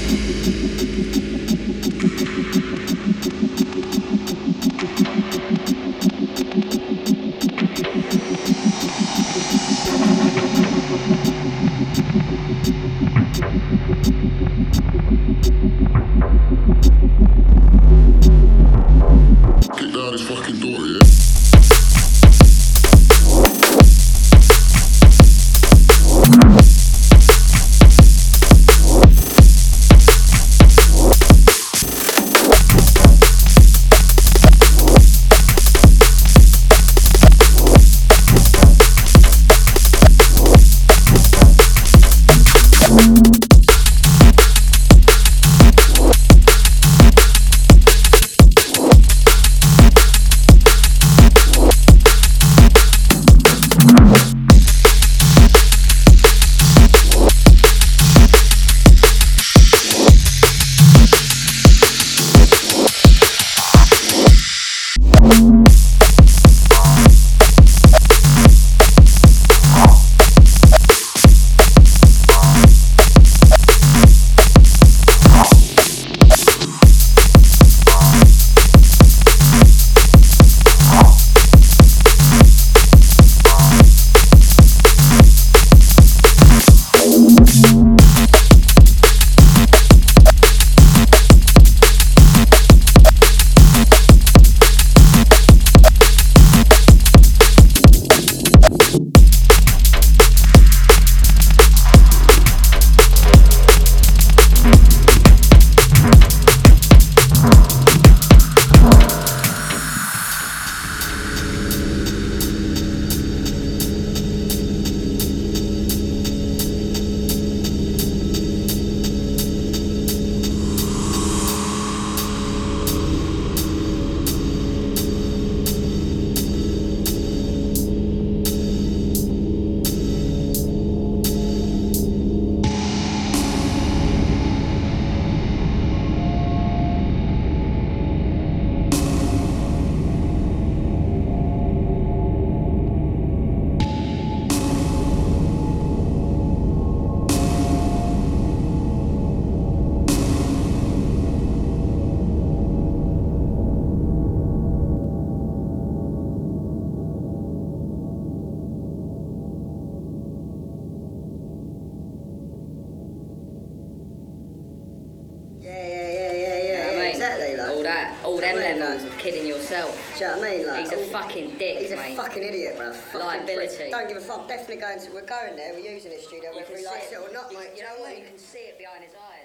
Kick down his fucking door, yeah? All them levels of kidding yourself. Do you know what I mean? Like, he's a fucking dick, He's mate. a fucking idiot, bruv. Liability. Don't give a fuck. Definitely going to. We're going there. We're using this studio, whether he likes it or not, mate. You know what? You can see it behind his eyes.